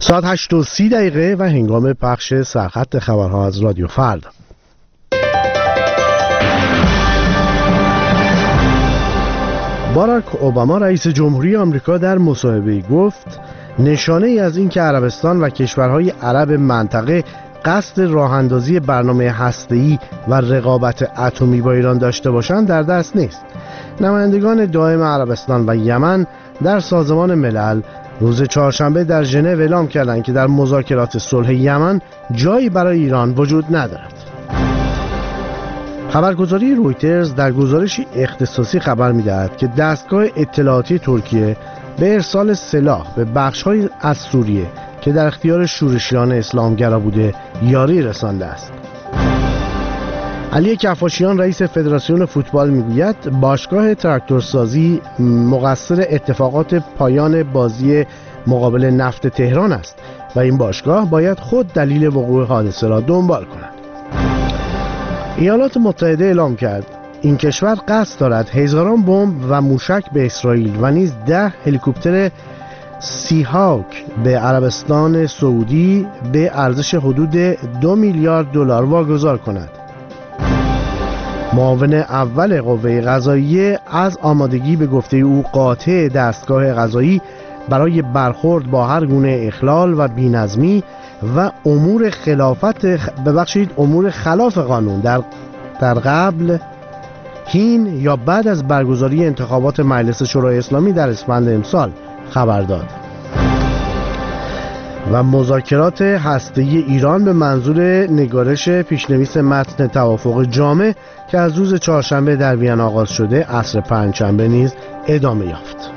ساعت 8:30 و هنگام پخش سرخط خبرها از رادیو فردا. باراک اوباما رئیس جمهوری آمریکا در مصاحبه‌ای گفت نشانه ای از این که عربستان و کشورهای عرب منطقه قصد راه‌اندازی برنامه هسته‌ای و رقابت اتمی با ایران داشته باشند در دست نیست. نمایندگان دائم عربستان و یمن در سازمان ملل روز چهارشنبه در ژنو اعلام کردند که در مذاکرات صلح یمن جایی برای ایران وجود ندارد. خبرگزاری رویترز در گزارشی اختصاصی خبر می‌دهد که دستگاه اطلاعاتی ترکیه به ارسال سلاح به بخش‌های از سوریه که در اختیار شورشیان اسلامگرا بوده یاری رسانده است. علی کفاشیان رئیس فدراسیون فوتبال میگوید باشگاه تراکتورسازی مقصر اتفاقات پایان بازی مقابل نفت تهران است و این باشگاه باید خود دلیل وقوع حادثه را دنبال کند. ایالات متحده اعلام کرد این کشور قصد دارد هزاران بمب و موشک به اسرائیل و نیز 10 هلیکوپتر سی هاوک به عربستان سعودی به ارزش حدود 2 میلیارد دلار واگذار کند. معاون اول قوه قضاییه از آمادگی به گفته او قاطع دستگاه قضایی برای برخورد با هر گونه اخلال و بی‌نظمی و امور خلاف قانون در قبل، حین یا بعد از برگزاری انتخابات مجلس شورای اسلامی در اسفند امسال خبر داد. و مذاکرات هسته‌ای ایران به منظور نگارش پیشنویس متن توافق جامع که از روز چهارشنبه در وین آغاز شده عصر پنجشنبه نیز ادامه یافت.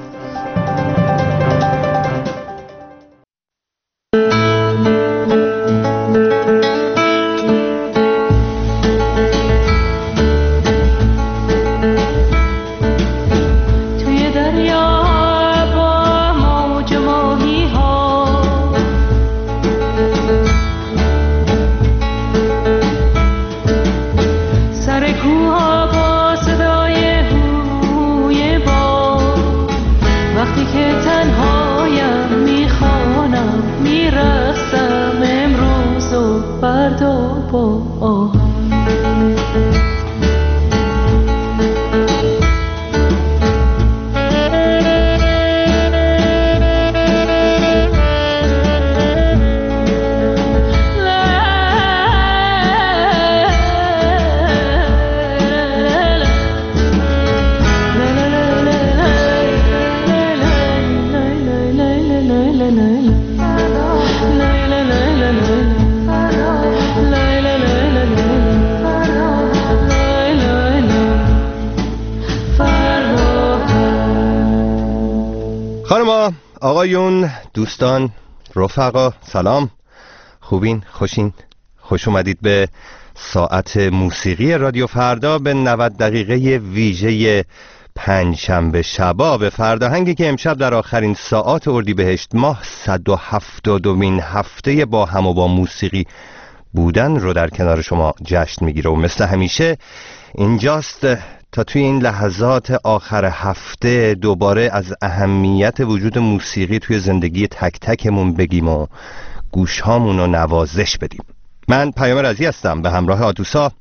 آقایون، دوستان، رفقا، سلام. خوبین؟ خوشین؟ خوش اومدید به ساعت موسیقی رادیو فردا، به 90 دقیقه ویژه پنجشنبه شبا، به فرداهنگی که امشب در آخرین ساعات اردیبهشت ماه 170مین هفته با هم و با موسیقی بودن رو در کنار شما جشن میگیره و مثل همیشه اینجاست تا توی این لحظات آخر هفته دوباره از اهمیت وجود موسیقی توی زندگی تک تکمون بگیم و گوشهامون رو نوازش بدیم. من پیام رضی هستم به همراه آدوسا،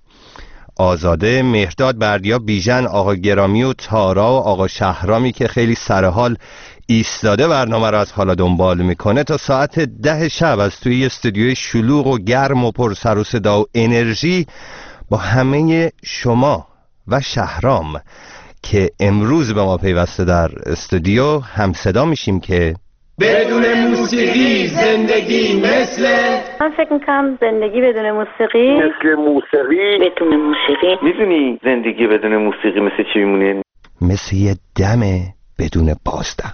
آزاده، مهرداد، بردیاب، بیژن، آقا گرامی و تارا و آقا شهرامی که خیلی سرحال ایستاده برنامه رو از حالا دنبال میکنه تا ساعت 10 شب از توی استودیوی شلوغ و گرم و پر سر و صدا و انرژی با همه شما و شهرام که امروز به ما پیوسته در استودیو هم صدا میشیم که بدون موسیقی زندگی من فکر میکنم زندگی بدون موسیقی مثل موسیقی بدون موسیقی. میدونی زندگی بدون موسیقی مثل چی میمونه؟ مثل یه دم بدون بازدم.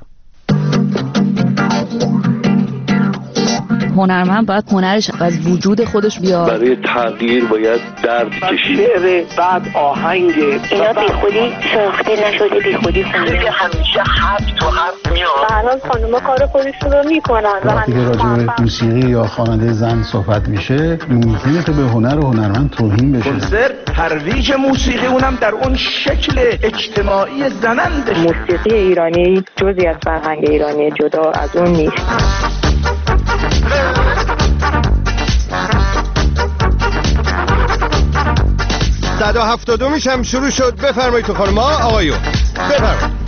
هنرمند باید هنرش از وجود خودش بیاد. برای تغییر باید درد کشید. شعر بعد آهنگ اینا بی خودی ساخته نشده، بی خودی دیگه همیشه حرف تو حرف میاد. الان خانوما کار خودشون رو میکنن. وقتی که راجع به موسیقی یا خواننده زن صحبت میشه ممکنه که به هنر و هنرمند توهین بشه. کنسرت ترویج موسیقی اونم در اون شکل اجتماعی زننده. موسیقی ایرانی جزئی از فرهنگ ایرانی، جدا از اون نیست. 170 میشم شروع شد. بفرمایید تو خانم ها آقایون، بفرمایید.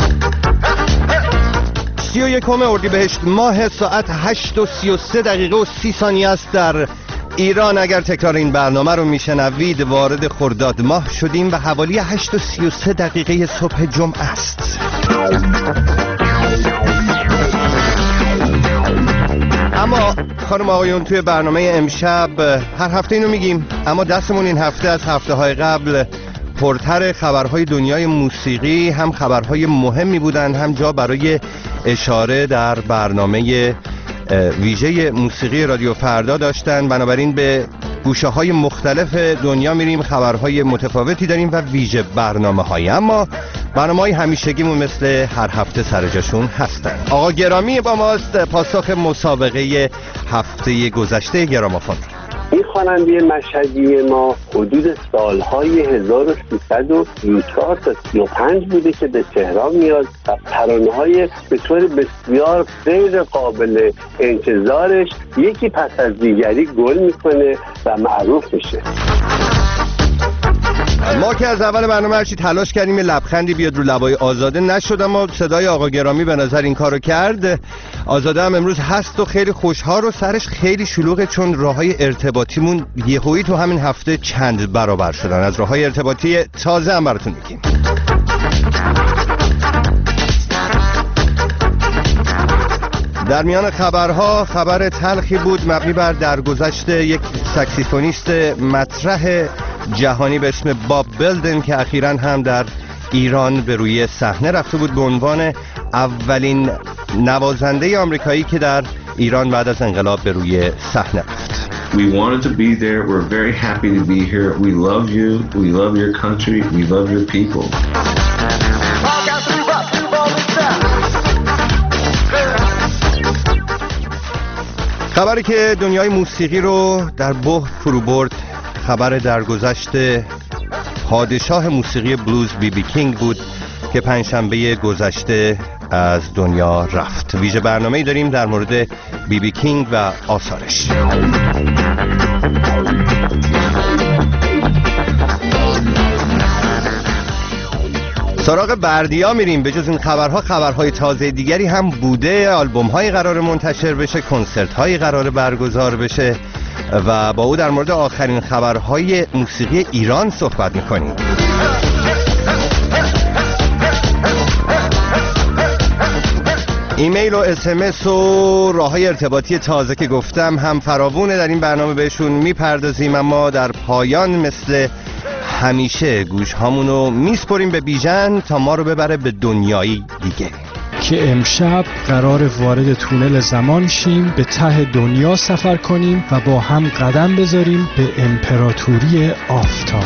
31 اردیبهشت ماه، ساعت 8:33 و 30 ثانیه است در ایران. اگر تکرار این برنامه رو میشنوید وارد خرداد ماه شدیم و حوالی 8:33 صبح جمعه است. اما خانم آقایون، توی برنامه امشب هر هفته اینو میگیم، اما دستمون این هفته از هفته‌های قبل پرتر خبرهای دنیای موسیقی، هم خبرهای مهمی بودند، هم جا برای اشاره در برنامه ویژه موسیقی رادیو فردا داشتن. بنابراین به گوشه‌های مختلف دنیا میریم، خبرهای متفاوتی داریم و ویژه برنامه‌های. اما برنامه‌های همیشگیمون مثل هر هفته سر جاشون هستن. آقا گرامی با ماست، پاسخ مسابقه هفته گذشته گرامافون. این خواننده مشهدی ما حدود سالهای 1334 تا 35 بوده که به تهران میاد و ترانه‌های به طور بسیار غیر قابل انتظارش یکی پس از دیگری گل میکنه و معروف میشه. ما که از اول برنامه هرچی تلاش کردیم یه لبخندی بیاد رو لبای آزاده، نشد، اما صدای آقا گرامی به نظر این کارو کرد. آزاده هم امروز هست و خیلی خوشحال و سرش خیلی شلوغه، چون راههای ارتباطیمون یهویی تو همین هفته چند برابر شدن. از راههای ارتباطی تازه هم براتون میگیم. در میان خبرها خبر تلخی بود مبنی بر درگذشت یک ساکسیفونیست مطرح جهانی به اسم باب بلدن که اخیراً هم در ایران به روی صحنه رفته بود به عنوان اولین نوازنده آمریکایی که در ایران بعد از انقلاب به روی صحنه رفت. We wanted to be there. We're very happy to be here. We love you. We love your country. We love your people. خبری که دنیای موسیقی رو در بحر فرو برد خبر درگذشت پادشاه موسیقی بلوز بی بی کینگ بود که پنجشنبه گذشته از دنیا رفت. ویژه برنامه‌ای داریم در مورد بی بی کینگ و آثارش. سراغ بردیا میریم. به جز این خبرها خبرهای تازه دیگری هم بوده. آلبوم‌های قرار منتشر بشه، کنسرت‌های قرار برگزار بشه و با او در مورد آخرین خبرهای موسیقی ایران صحبت میکنیم. ایمیل و اسمس و راههای ارتباطی تازه که گفتم هم فراوونه، در این برنامه بهشون میپردازیم، اما در پایان مثل همیشه گوش هامونو میسپریم به بیژن تا ما رو ببره به دنیایی دیگه که امشب قرار وارد تونل زمان شیم، به ته دنیا سفر کنیم و با هم قدم بذاریم به امپراتوری آفتاب.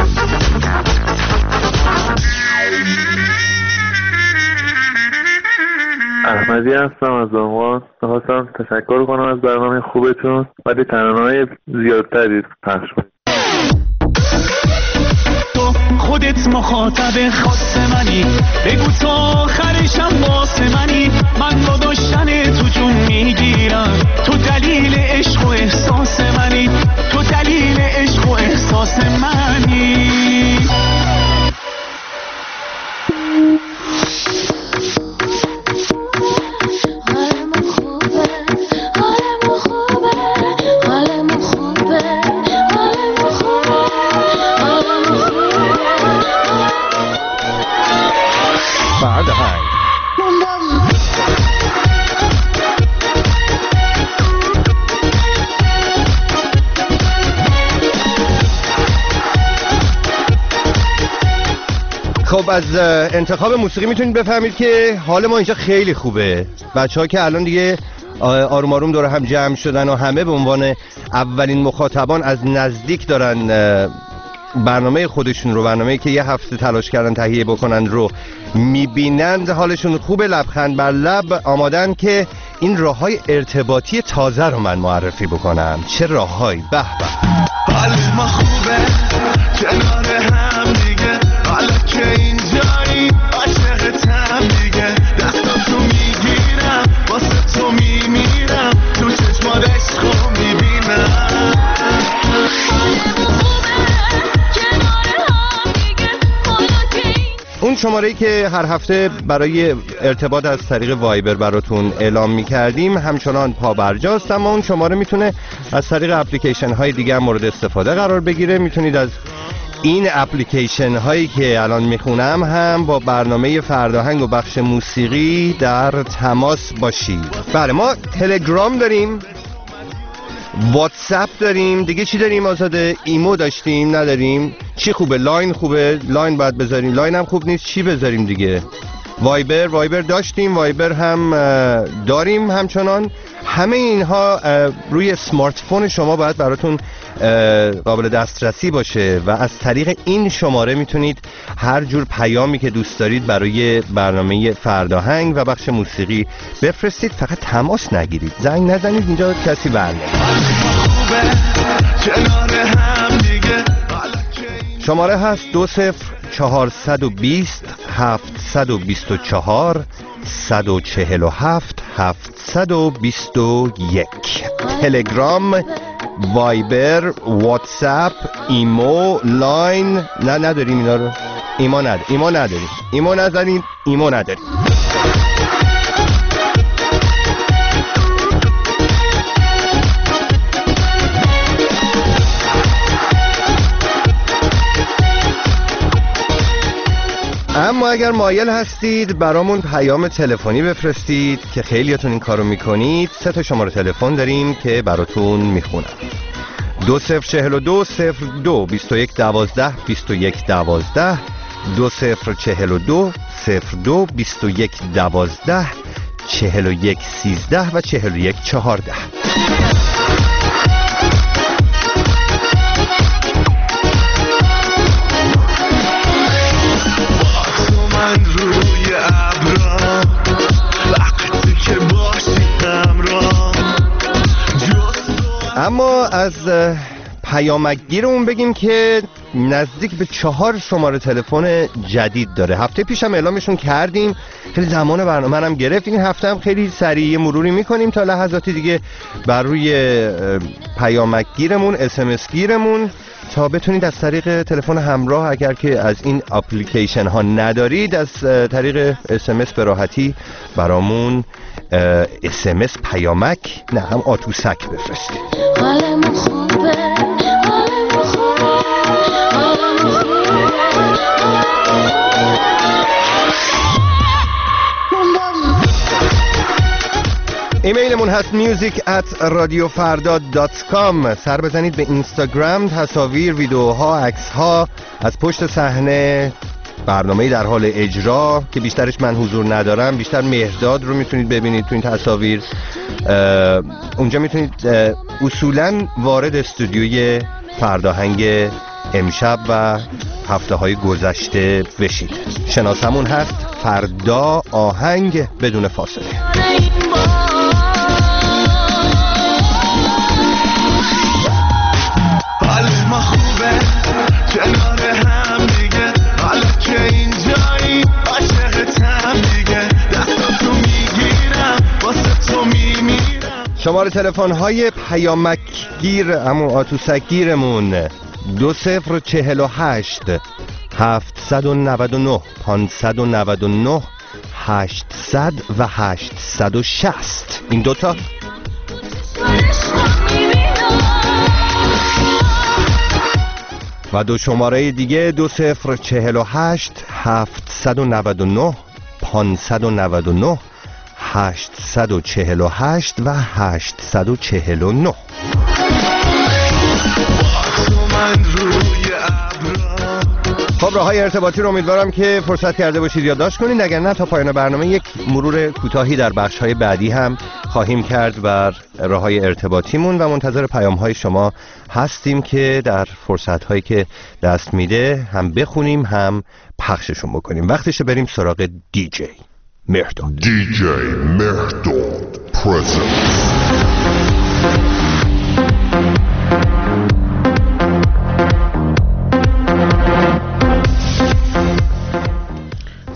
احمدی هستم از آموز. خواستم تشکر کنم از برنامه خوبتون، ولی ترانه‌های زیادتری پخش کنید. خودت مخاطب خاص منی، بگو تا آخرشم واسه منی. من با داشتن تو جون میگیرم، تو دلیل عشق و احساس منی، تو دلیل عشق و احساس منی. خب از انتخاب موسیقی میتونید بفهمید که حال ما اینجا خیلی خوبه. بچه‌ها که الان دیگه آروم آروم دور هم جمع شدن و همه به عنوان اولین مخاطبان از نزدیک دارن برنامه خودشون رو، برنامه‌ای که یه هفته تلاش کردن تهیه بکنن رو میبینند. حالشون خوبه، لبخند بر لب، آمادن که این راههای ارتباطی تازه رو من معرفی بکنم. چه راههایی؟ به به. حال ما خوبه کنار هم دیگه، حالا که اینجایی عاشقتم دیگه. دستاتو میگیرم واسه تو میمیرم، تو چشمات عشقو میبینم. حال ما خوبه کنار هم شماره‌ای که هر هفته برای ارتباط از طریق وایبر براتون اعلام می‌کردیم همچنان پابرجاست، اما اون شماره میتونه از طریق اپلیکیشن های دیگه مورد استفاده قرار بگیره. میتونید از این اپلیکیشن هایی که الان میخونم هم با برنامه فرداهنگ و بخش موسیقی در تماس باشید. بله، ما تلگرام داریم، واتساپ داریم، دیگه چی داریم آزاده؟ ایمو داشتیم، نداریم. چی خوبه؟ لاین خوبه، لاین باید بذاریم. لاین هم خوب نیست، چی بذاریم دیگه؟ وایبر داشتیم، وایبر هم داریم همچنان. همه اینها روی سمارت فون شما باید براتون قابل دسترسی باشه و از طریق این شماره میتونید هر جور پیامی که دوست دارید برای برنامه فرداهنگ و بخش موسیقی بفرستید. فقط تماس نگیرید، زنگ نزنید، اینجا کسی برنامه. شماره هست 20420 724 147 721. تلگرام، وایبر، واتساپ، ایمو، لاین. نداریم اینا رو. ایمو نداریم. اما اگر مایل هستید برامون پیام تلفنی بفرستید که خیلیاتون این کارو میکنید، 3 شماره تلفن داریم که براتون میخونم. 2042 02 21 12 21 12 2042 02 21 12 41 13 و 41 14. اما از پیامکگیرمون بگیم که نزدیک به 4 شماره تلفن جدید داره. هفته پیش هم اعلامشون کردیم، خیلی زمان برنامه هم گرفت. این هفته هم خیلی سریع مروری میکنیم تا لحظاتی دیگه بر روی پیامکگیرمون، SMS گیرمون، تا بتونید از طریق تلفن همراه، اگر که از این اپلیکیشن ها ندارید، از طریق SMS به راحتی برامون SMS پیامک، نه هم آتوسک بفرستید. ایمیلمون هست music@radiofarda.com. سر بزنید به اینستاگرام، تصاویر، ویدیوها، عکس‌ها از پشت صحنه، برنامه‌ای در حال اجرا که بیشترش من حضور ندارم، بیشتر مهرداد رو میتونید ببینید تو این تصاویر. اونجا میتونید اصولاً وارد استودیوی فرداهنگ امشب و هفته‌های گذشته بشید. شناسمون هست فردا آهنگ بدون فاصله. شماره تلفن های پیامکگیر اما آتوسکگیرمون 2048 799 599 800 و 860. این دوتا. و 2 شماره دیگه 2048 799 599 848 و 849. خب راههای ارتباطی رو امیدوارم که فرصت کرده باشید یادداشت کنید، اگر نه تا پایان برنامه یک مرور کوتاهی در بخش‌های بعدی هم خواهیم کرد بر راههای ارتباطیمون و منتظر پیام‌های شما هستیم که در فرصت‌هایی که دست میده هم بخونیم هم پخششون بکنیم. وقتشه بریم سراغ دیجی مهرداد. دیجی مهرداد پرزنس.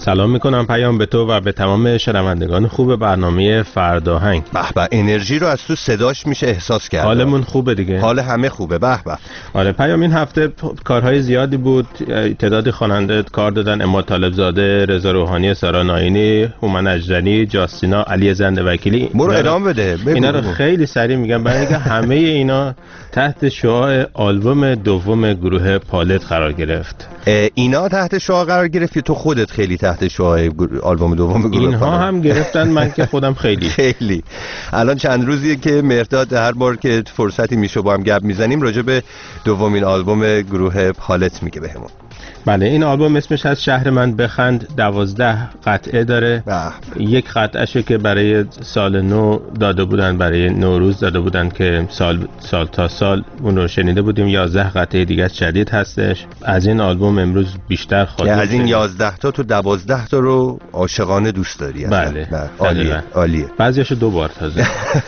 سلام میکنم پیام به تو و به تمام شنوندگان خوب برنامه فرداهنگ. به به، انرژی رو از تو صداش میشه احساس کرد. حالمون خوبه دیگه. حال همه خوبه. به به. آره پیام، این هفته کارهای زیادی بود، تعدادی خواننده کار دادن: عماد طالبزاده، رضا روحانی، سارا ناینی، هومن اجدنی، جاستینا، علی زنده وکیلی. برو ادامه بده. اینا رو خیلی سریع میگم برای اینکه همه اینا تحت شعاع آلبوم دوم گروه پالت قرار گرفت. اینا تحت شعاع قرار گرفت یا تو خودت خیلی تحت شعاع آلبوم دوم گروه پالت؟ اینها هم گرفتن، من که خودم خیلی. الان چند روزیه که مرداد هر بار که فرصتی میشه با هم گپ میزنیم راجع به دومین آلبوم گروه پالت میگه بهمون. بله، این آلبوم اسمش از شهر من بخند، 12 قطعه داره. یک قطعهشه که برای سال نو داده بودن، برای نوروز داده بودن که سال تا سال اون رو شنیده بودیم. 11 قطعه دیگه جدید هستش. از این آلبوم امروز بیشتر خواهیم از این 11 تا تو 12 تا رو عاشقانه دوست داری. بله. عالیه. بعضیاشو 2 بار تازه.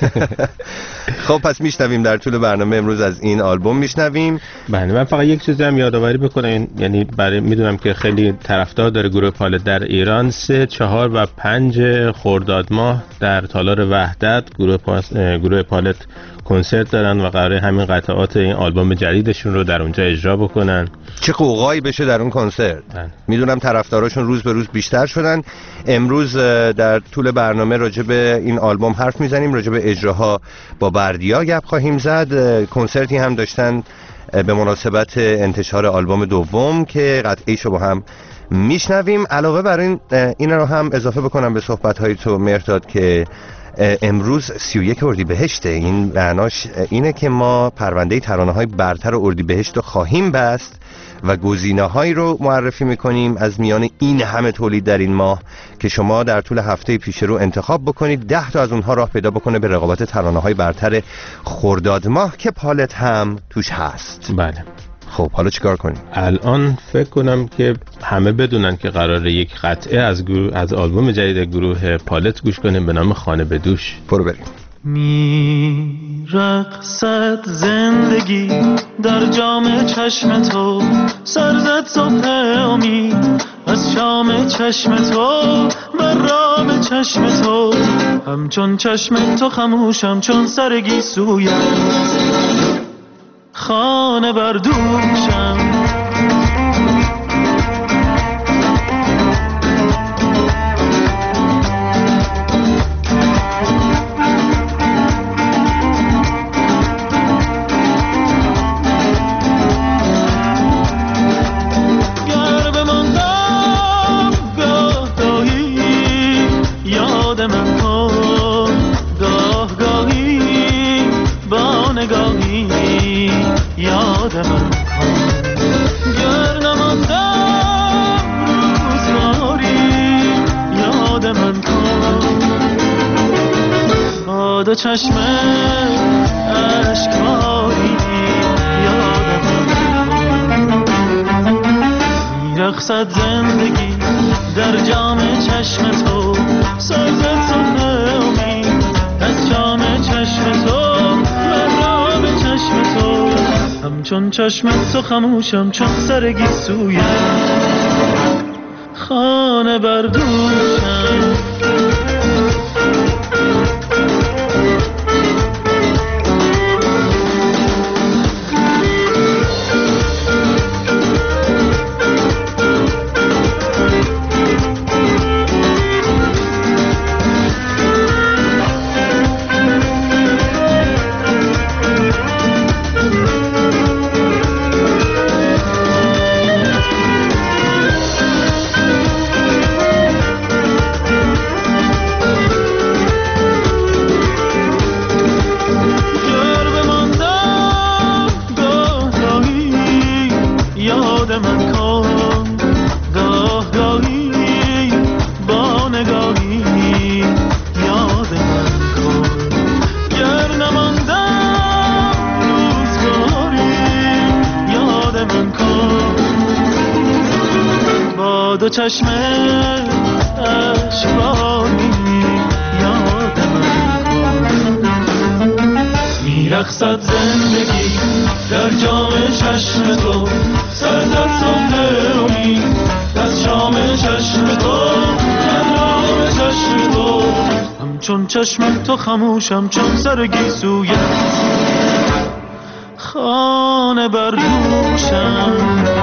خب پس میشنویم در طول برنامه امروز از این آلبوم میشنویم. بله، من فقط یک چیزی هم یادآوری بکنم، یعنی برای میدونم که خیلی طرفدار داره گروه پالت در ایران. 3، 4 و 5 خرداد ماه در تالار وحدت گروه پالت کنسرت دارن و قراره همین قطعات این آلبوم جدیدشون رو در اونجا اجرا بکنن. چه قوقایی بشه در اون کنسرت. میدونم طرفداراشون روز به روز بیشتر شدن. امروز در طول برنامه راجع به این آلبوم حرف میزنیم، راجع به اجراها با بردیا گپ خواهیم زد. کنسرتی هم داشتن به مناسبت انتشار آلبوم دوم که قطعیشو با هم میشنویم. علاوه بر این رو هم اضافه بکنم به صحبت‌های تو مرداد که امروز 31 اردیبهشته. این معناش اینه که ما پرونده ترانه‌های برتر اردیبهشت رو خواهیم بست و گزینه‌هایی رو معرفی می‌کنیم از میان این همه تولید در این ماه که شما در طول هفته پیش رو انتخاب بکنید. 10 تا از اونها راه پیدا بکنه به رقابت ترانه‌های برتر خرداد ماه که پالت هم توش هست. بله. خب حالا چیکار کنیم؟ الان فکر کنم که همه بدونن که قراره یک قطعه از آلبوم جدید گروه پالت گوش کنیم به نام خانه به دوش. برو بریم. میرقصد زندگی در جام چشم تو، سرزد صبح امید از شام چشم تو، برام چشم تو، همچون چشم تو خموشم چون سرگی سویم، خانه بر دوشم. دو چشم اشکباری یادم میرقصد زندگی در جام چشم تو، سازد صبح امید از جام چشم تو، برام چشم تو، همچون چشم تو خموشم چون سرگی سویم، خانه بر دوشم. دو چشم اشکباری یادم میرقصد زندگی در جام چشم تو، سرزد صبح امید از شام نام چشم تو، من نام چشم تو. همچون چشم تو خموشم چون سر گیسویت، خانه بر دوشم.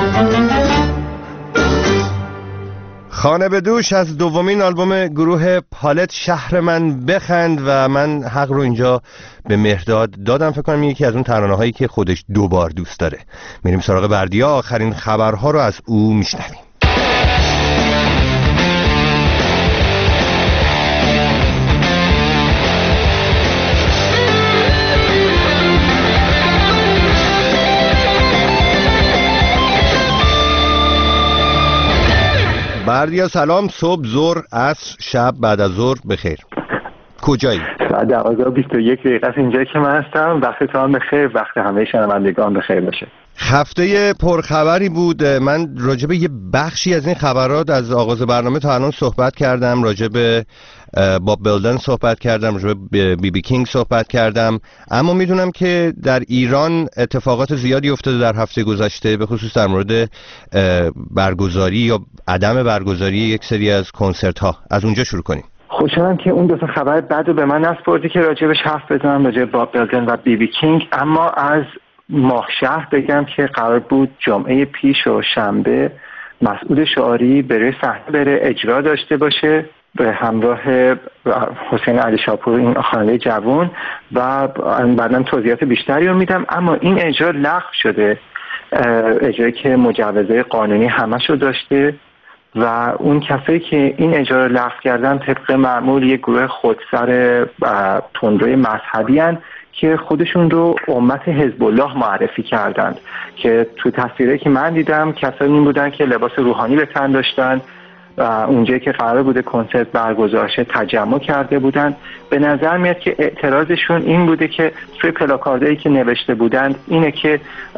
خانه به دوش از دومین آلبوم گروه پالت، شهر من بخند. و من حق رو اینجا به مهرداد دادم، فکر کنم یکی از اون ترانه هایی که خودش دوبار دوست داره. میریم سراغ بردیا، آخرین خبرها رو از او میشنویم. بردیا سلام، صبح، ظهر، عصر، شب، بعد از ظهر بخیر. کجایی؟ ساعت 12:21 است اینجایی که من هستم. وقت تو هم بخیر، وقت همه شنوندگان بخیر باشه. هفته پرخبری بود. من راجع به یه بخشی از این خبرات از آغاز برنامه تا الان صحبت کردم. راجع به باب بلدن صحبت کردم، راجع به بی بی کینگ صحبت کردم. اما میدونم که در ایران اتفاقات زیادی افتاده در هفته گذشته، به خصوص در مورد برگزاری یا عدم برگزاری یک سری از کنسرت ها. از اونجا شروع کنیم. خوشحالم که اون دو تا خبر بعد رو به من نسپردی که راجبش حرف بزنم، راجب باب بلدن و بی بی کینگ. اما از ماهشهر بگم که قرار بود جمعه پیش و شنبه مسعود شعاری بره صحنه، بره اجرا داشته باشه به همراه حسین علی شاپور، این خواننده جوان، و بعداً توضیحات بیشتری رو میدم. اما این اجرا لغو شده، اجرایی که مجوزهای قانونی همشو داشته و اون کسایی که این اجرا رو لغو کردن طبق معمول یک گروه خودسر تندروی مذهبی هستند که خودشون رو امت حزب الله معرفی کردند، که تو تصویری که من دیدم کسانی بودن که لباس روحانی به تن داشتن و اونجایی که قرار بوده کنسرت برگزار شه تجمع کرده بودن. به نظر میاد که اعتراضشون این بوده که توی پلاکاردهایی که نوشته بودند اینه که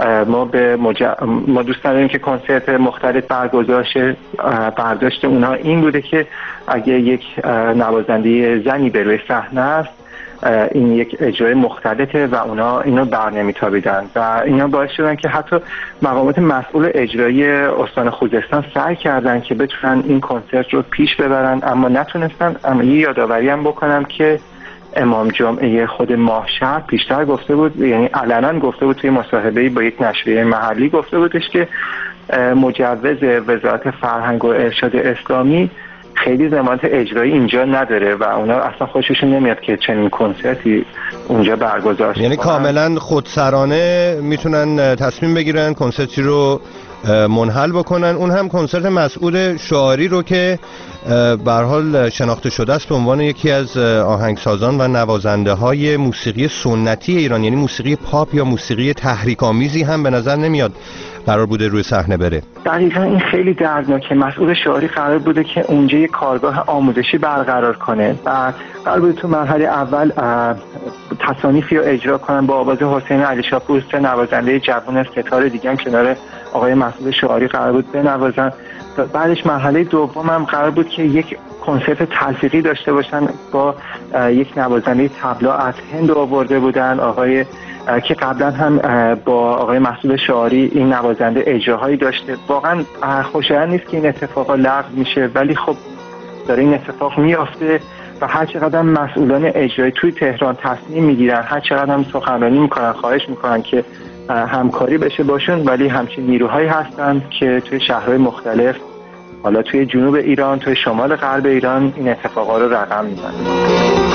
ما دوست نداریم که کنسرت مختلف برگزار شه. برداشت اونها این بوده که اگه یک نوازنده زنی به روی صحنه است، این یک اجرای مختلفه و اونا اینو بر نمیتابیدن و اینا باعث شدن که حتی مقامات مسئول اجرایی استان خوزستان سعی کردن که بتونن این کنسرت رو پیش ببرن اما نتونستن. اما یه یادآوری هم بکنم که امام جمعه خود ماهشهر پیشتر گفته بود، یعنی علنا گفته بود توی مصاحبه‌ای با یک نشریه محلی، گفته بودش که مجوز وزارت فرهنگ و ارشاد اسلامی خیلی ضمانت اجرایی اینجا نداره و اونا اصلا خوششون نمیاد که چنین کنسرتی اونجا برگزار شه. یعنی کاملا خودسرانه میتونن تصمیم بگیرن کنسرتی رو منحل بکنن، اون هم کنسرت مسعود شعاری رو که به هر حال شناخته شده است به عنوان یکی از آهنگسازان و نوازنده های موسیقی سنتی ایران، یعنی موسیقی پاپ یا موسیقی تحریک‌آمیزی هم به نظر نمیاد قرار بوده روی صحنه بره. دقیقاً این خیلی دردناکه. مسعود شعاری قرار بوده که اونجا یک کارگاه آموزشی برقرار کنه و قرار بوده تو مرحله اول تصانیفی رو اجرا کنن با آواز حسین علی شاپور، سه نوازنده جوان ستاره دیگه هم کنار آقای مسعود شعاری قرار بود بنوازن. بعدش مرحله دوم هم قرار بود که یک کنسرت تلفیقی داشته باشن با یک نوازنده طبلا از هند آورده بودن، آقای که قبلا هم با آقای مسعود شعاری این نوازنده اجراهایی داشته. واقعا خوشایند نیست که این اتفاقا لغو میشه، ولی خب داره این اتفاق میافته و هر چقدر مسئولان اجرایی توی تهران تصمیم میگیرن، هر چقدر هم سخنرانی میکنن، خواهش میکنن که همکاری بشه باشون، ولی همچین نیروهایی هستن که توی شهرهای مختلف، حالا توی جنوب ایران، توی شمال غرب ایران این اتفاقا رو رقم میزنن.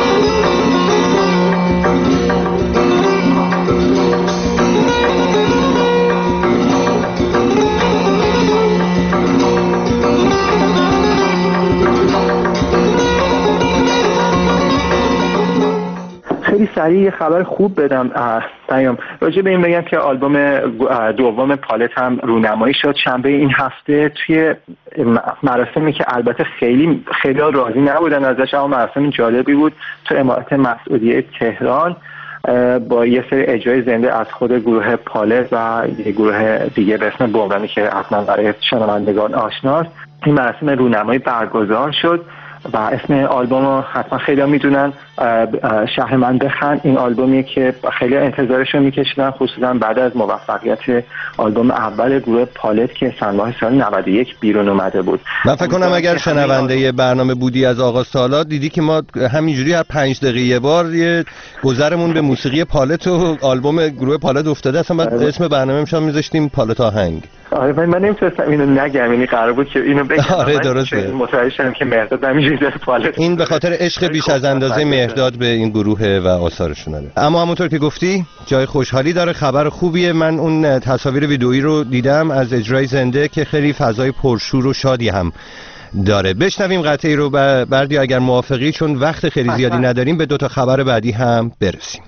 خیلی سریع یه خبر خوب بدم پیام راجع به این بگم که آلبوم دوم پالت هم رونمایی شد شنبه این هفته توی مراسمی که البته خیلی راضی نبودن ازش، اما مراسم جالبی بود تو امارات مسعودیه تهران با یه سری اجرای زنده از خود گروه پالت و یه گروه دیگه به اسم بومرانی که حتما برای شنوندگان آشناست. این مراسم رونمایی برگزار شد و اسم آلبوم رو حتما خیلی میدونن، شهر من بخند. این آلبومیه که خیلی انتظارش رو میکشیدن، خصوصا بعد از موفقیت آلبوم اول گروه پالت که سال 91 بیرون اومده بود. من فکر کنم اگر شنونده برنامه بودی از آغاز تا حالا دیدی که ما همینجوری هر 5 دقیقه یه بار یه گذرمون به موسیقی پالت و آلبوم گروه پالت افتاده. اصلا بعد اسم برنامه میشم میذاشتیم پالت آهنگ. آره من نمیتونستم اینو نگم، یعنی قرار بود که اینو بگم. آره درسته. متوجه شدم که مهرداد همینجوری داره پالت. این به خاطر عشق بیش از اندازه مهرداد به این گروه و آثارشونه. اما همونطور که گفتی جای خوشحالی داره، خبر خوبیه. من اون تصاویر ویدئویی رو دیدم از اجرای زنده که خیلی فضای پرشور و شادی هم داره. بشنویم قطعی رو بردی اگر موافقی، چون وقت خیلی زیادی نداریم به 2 تا خبر بعدی هم برسیم.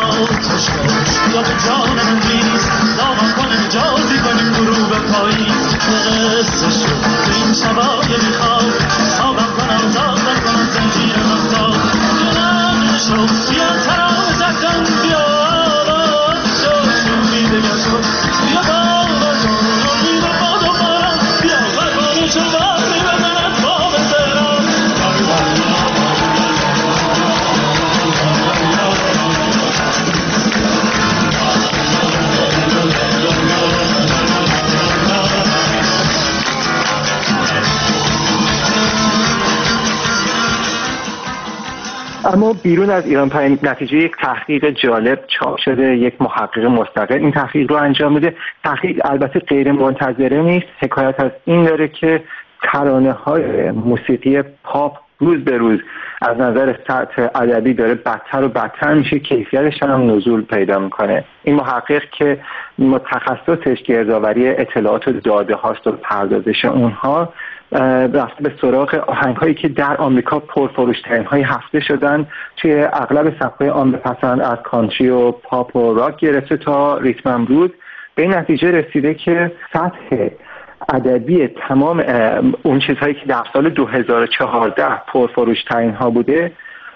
اما بیرون از ایران پایین نتیجه یک تحقیق جالب چاپ شده. یک محقق مستقل این تحقیق رو انجام میده. تحقیق البته غیر منتظره نیست، حکایت از این داره که ترانه‌های موسیقی پاپ روز به روز از نظر سطح ادبی داره بدتر و بدتر میشه، کیفیتش هم نزول پیدا میکنه. این محقق که متخصصش گردآوری اطلاعات و داده هاست و پردازش اونها، رفته به سراغ آهنگ‌هایی که در آمریکا پرفروش‌ترین های هفته شدن توی اغلب سبک‌های عام پسند، از کانتری و پاپ و راک گرفته تا ریتم اند بلوز. به این نتیجه رسیده که سطح ادبی تمام اون چیزهایی که در سال 2014 پرفروش‌ترین ها بوده،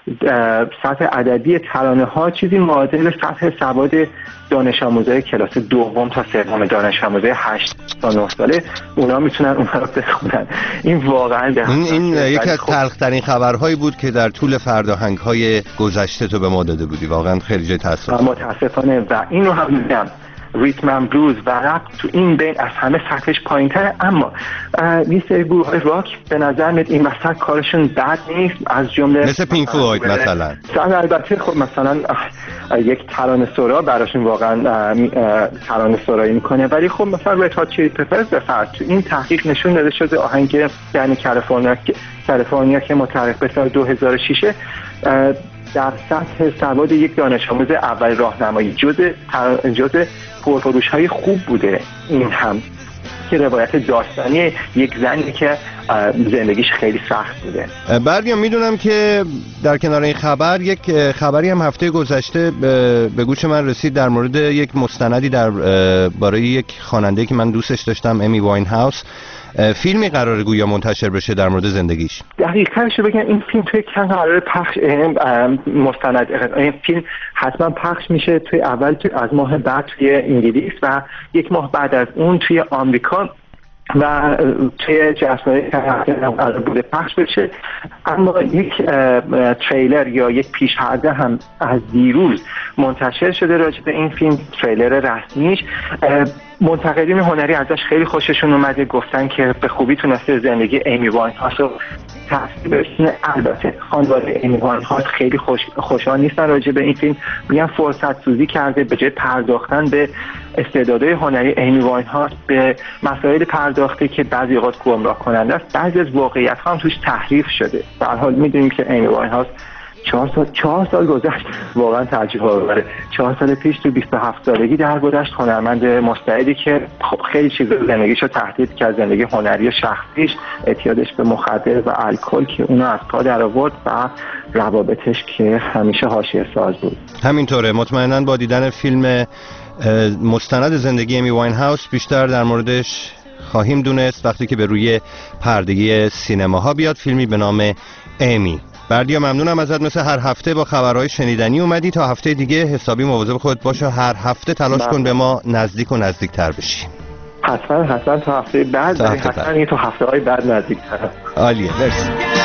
سطح ادبی ترانه ها چیزی معادل سطح سواد دانش آموزای کلاس 2 تا 3 دانش آموزای 8 تا 9 ساله اونا میتونن اونها رو بخونن. این واقعا این یکی از تلخ‌ترین خبرهایی بود که در طول فرdaهنگ‌های گذشته تو به ما داده بودی. واقعا خیلی جای تأسف. متاسفانه و اینو هم میگم ریتم اند بلوز و رپ تو این بین از همه سطحش پایین‌تره. اما یه سری گروه‌های راک به نظر میاد این وسط کارشون بد نیست، از جمله مثل پینک فلوید مثلا. البته خب مثلا یک ترانه سرا براشون واقعا ترانه سرایی میکنه، ولی خب مثلا رد هات چیلی پپرز به فرض تو این تحقیق نشون داده شده آهنگ یعنی کالیفرنیا که متعلق به سال 2006 در سطح سواد یک دانش آموز اول راهنمایی جزء پرفروش‌های خوب بوده. این هم که روایت داستانی یک زنی که زندگیش خیلی سخت بوده. بردیان میدونم که در کنار این خبر یک خبری هم هفته گذشته به گوش من رسید در مورد یک مستندی برای یک خواننده که من دوستش داشتم، امی واین هاوس. فیلمی قراره گویا منتشر بشه در مورد زندگیش. دقیقاًش بگم این فیلم توی چند قراره پخش مستند این فیلم حتما پخش میشه توی از ماه بعد توی انگلیس و 1 ماه بعد از اون توی آمریکا و توی جشنواره قرار بوده پخش بشه. اما یک تریلر یا یک پیش‌پرده هم از دیروز منتشر شده راجع به این فیلم، تریلر رسمیش. منتقدین هنری ازش خیلی خوششون اومده، گفتن که به خوبی تونسته زندگی امی واینهاوس رو تصویر برسونه. البته خانواده امی واینهاوس خیلی خوشحال نیستن راجع به این فیلم، میگن فرصت سوزی کرده، به جای پرداختن به استعدادهای هنری امی واینهاوس به مسائل پرداخته که بعضی اوقات گمراه کننده است. بعضی از واقعیت‌ها هم توش تحریف شده. به هر حال می‌دونیم که امی واینهاوس 4 سال گذشت، واقعا تعجب آوره. 4 سال پیش تو 27 سالگی درگذشت، هنرمند مستعدی که خب خیلی چیزا زندگیشو تهدید کرد، زندگی هنری و شخصیش، اعتیادش به مخدر و الکل که اونو از پا در آورد و روابطش که همیشه حاشیه ساز بود. همینطوره. مطمئناً با دیدن فیلم مستند زندگی امی واینهاوس بیشتر در موردش خواهیم دونست وقتی که به روی پرده سینماها بیاد، فیلمی به نام امی. بردیا ممنونم ازت، مثل هر هفته با خبرهای شنیدنی اومدی. تا هفته دیگه حسابی مواظب خودت باش و هر هفته تلاش کن به ما نزدیک و نزدیکتر بشی. حتما تا هفته بعد، حتما تا هفته‌های بعد نزدیکتر. عالیه، مرسی.